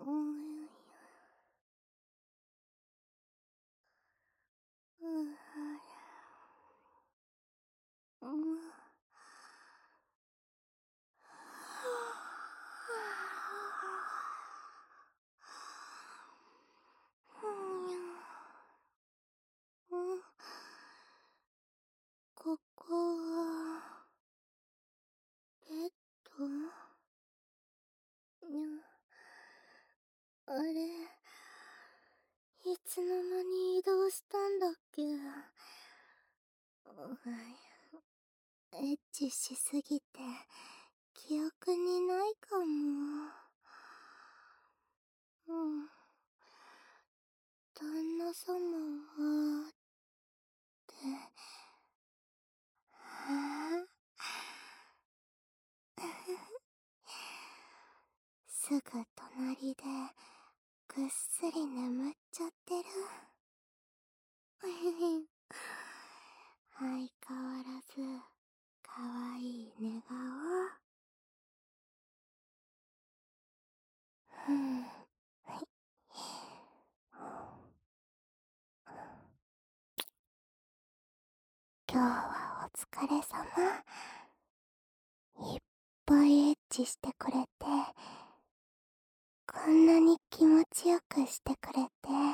ん、うん、うん、うん、ここは、ベッドにゃ、あれ、いつの間に移動したんだっけ。エッチしすぎて、記憶にないかも。うん。旦那様は、って、すぐ隣で、ぐっすり眠っちゃってる。相変わらず、かわいい寝顔。ふん。今日はお疲れ様。いっぱいエッチしてくれて、こんなに気持ちよくしてくれて、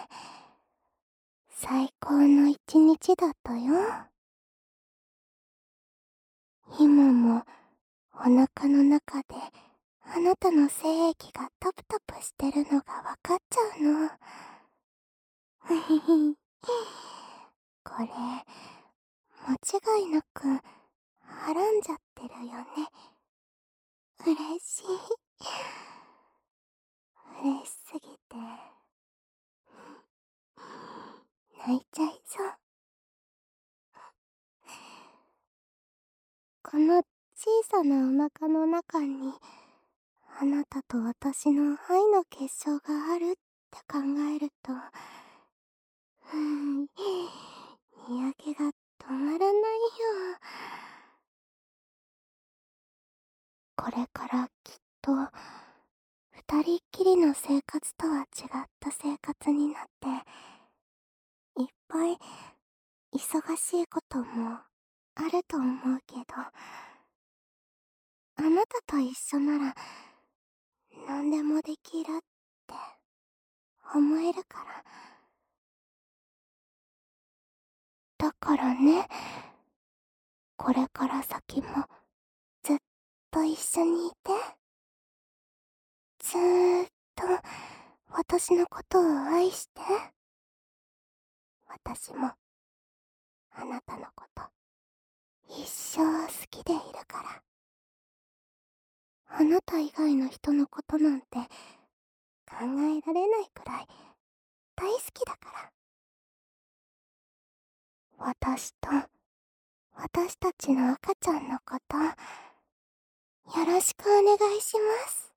最高の一日だったよ。今もお腹の中であなたの精液がタプタプしてるのがわかっちゃうの。ふひひ。これ、間違いなく、はらんじゃってるよね。嬉しい。嬉しすぎて、泣いちゃいそう。この小さなお腹の中に、あなたと私の愛の結晶があるって考えると、にやけが止まらないよ。これからきっと、二人っきりの生活とは違った生活になって、いっぱい忙しいこともあると思うけど、あなたと一緒なら何でもできるって思えるから。だからね、これから先もずっと一緒にいて。ずーっと私のことを愛して。私もあなたのこと一生好きでいるから。あなた以外の人のことなんて考えられないくらい大好きだから。私と私たちの赤ちゃんのことよろしくお願いします。